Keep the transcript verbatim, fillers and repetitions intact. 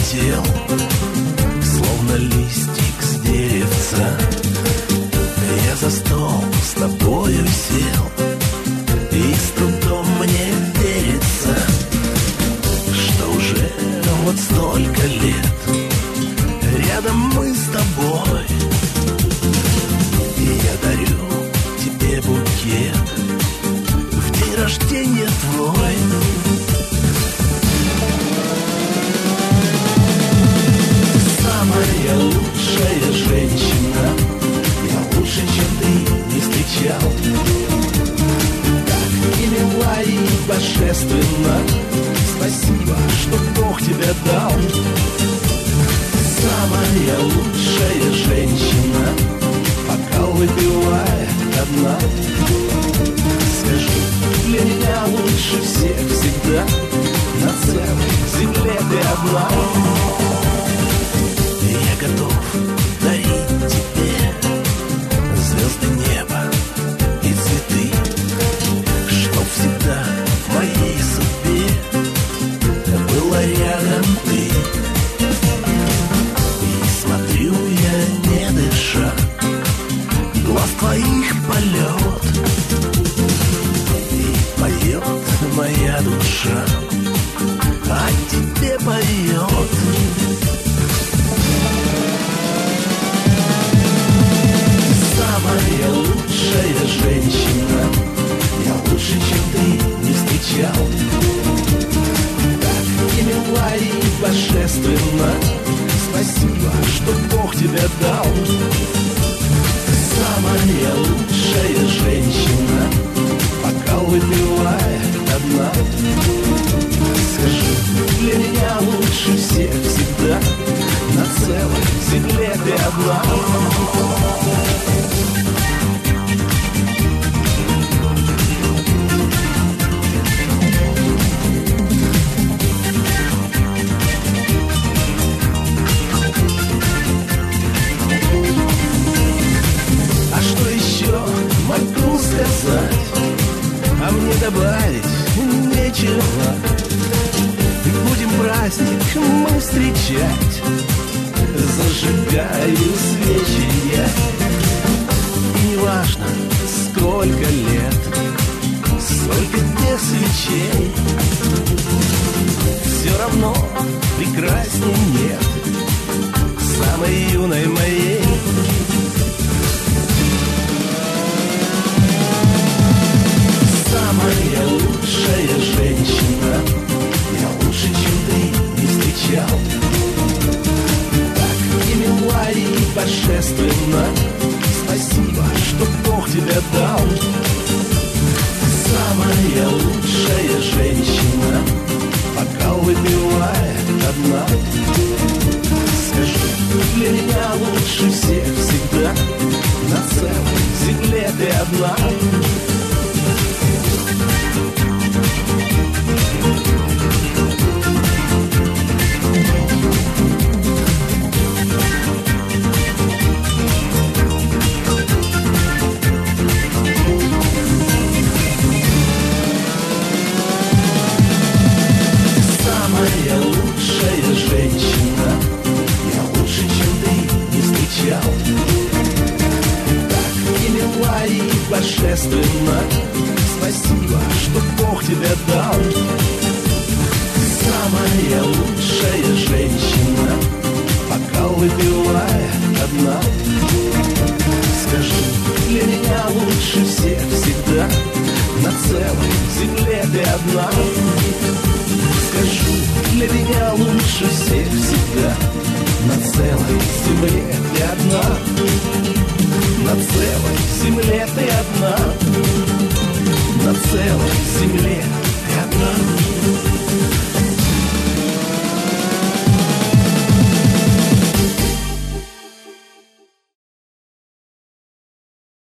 слетел, словно листик с деревца. Я за стол с тобою сел, и с трудом мне верится, что уже вот столько лет рядом мы с тобой. И я дарю тебе букет в день рождения твой. Самая лучшая женщина, я лучше, чем ты, не встречал. Так и мила, и божественно, спасибо, что Бог тебя дал. Самая лучшая женщина, бокал выпивает одна. Скажи, для меня лучше всех всегда, на целой земле ты одна. Я готов дарить тебе звезды неба и цветы, чтоб всегда в моей судьбе была рядом ты. И смотрю я, не дыша, глаз твоих полет, и поет моя душа, а тебе поет. Самая лучшая женщина, я лучше, чем ты, не встречал. Так и мила, и божественно, спасибо, что Бог тебя дал. Самая лучшая женщина, бокал выпивает одна. Скажи, для меня лучше всех всегда, на целой земле ты одна. Могу сказать, а мне добавить нечего. Будем праздник мы встречать, зажигаю свечи я. И неважно, сколько лет, сколько дней свечей, все равно прекрасней нет самой юной моей. Самая лучшая женщина, я лучше, чем ты, не встречал. Так и мила, и божественно, спасибо, что Бог тебя дал. Самая лучшая женщина, бокал выпивает одна. Скажи, для меня лучше всех всегда, на целой земле ты одна. Самая лучшая женщина, я лучше, чем ты, не встречал. Так и мила, и божественно, спасибо, что Бог тебя дал. Самая лучшая женщина, бокал выпивает одна. Скажи, для меня лучше всех всегда, на целой земле ты одна.